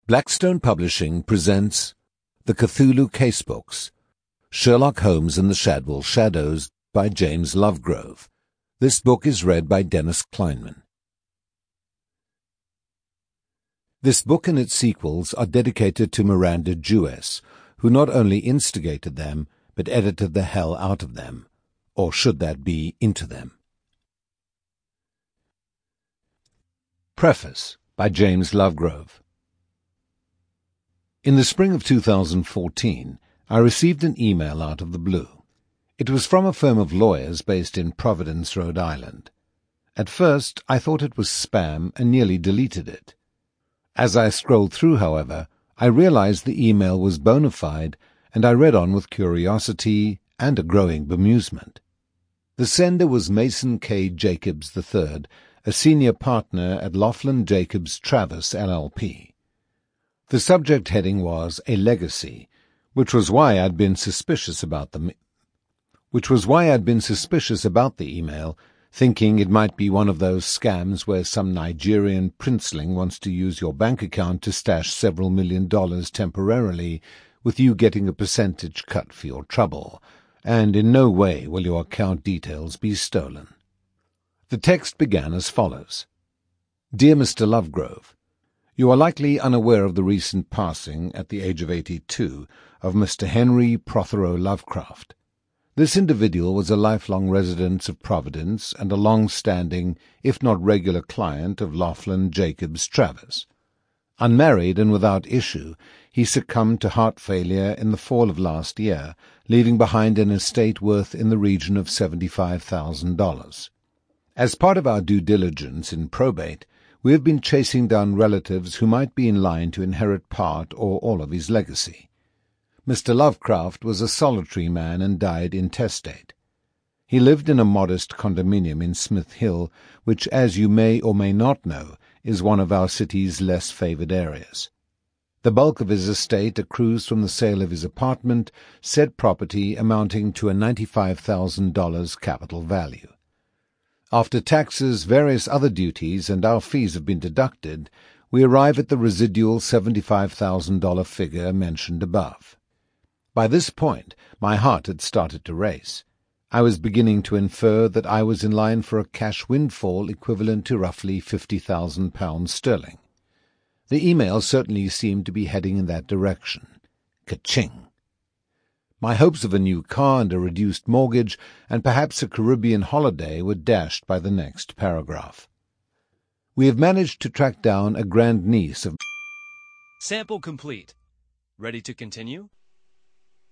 Blackstone Publishing presents The Cthulhu Casebooks, Sherlock Holmes and the Shadwell Shadows by James Lovegrove. This book is read by Dennis Kleinman. This book and its sequels are dedicated to Miranda Juess, who not only instigated them, but edited the hell out of them. Or should that be, into them. Preface by James Lovegrove. In the spring of 2014, I received an email out of the blue. It was from a firm of lawyers based in Providence, Rhode Island. At first, I thought it was spam and nearly deleted it. As I scrolled through, however, I realized the email was bona fide, and I read on with curiosity and a growing bemusement. The sender was Mason K. Jacobs III, a senior partner at Laughlin Jacobs Travis, LLP. The subject heading was A Legacy, which was why I'd been suspicious about the email, thinking it might be one of those scams where some Nigerian princeling wants to use your bank account to stash several $1 million temporarily, with you getting a percentage cut for your trouble, and in no way will your account details be stolen. The text began as follows. Dear Mr. Lovegrove, you are likely unaware of the recent passing, at the age of 82, of Mr. Henry Prothero Lovecraft. This individual was a lifelong resident of Providence and a long-standing, if not regular client of Laughlin Jacobs Travis. Unmarried and without issue, he succumbed to heart failure in the fall of last year, leaving behind an estate worth in the region of $75,000. As part of our due diligence in probate, we have been chasing down relatives who might be in line to inherit part or all of his legacy. Mr. Lovecraft was a solitary man and died intestate. He lived in a modest condominium in Smith Hill, which, as you may or may not know, is one of our city's less favored areas. The bulk of his estate accrues from the sale of his apartment, said property amounting to a $95,000 capital value. After taxes, various other duties, and our fees have been deducted, we arrive at the residual $75,000 figure mentioned above. By this point, my heart had started to race. I was beginning to infer that I was in line for a cash windfall equivalent to roughly £50,000 sterling. The email certainly seemed to be heading in that direction. Ka-ching! My hopes of a new car and a reduced mortgage, and perhaps a Caribbean holiday, were dashed by the next paragraph. We have managed to track down a grandniece of... Sample complete. Ready to continue?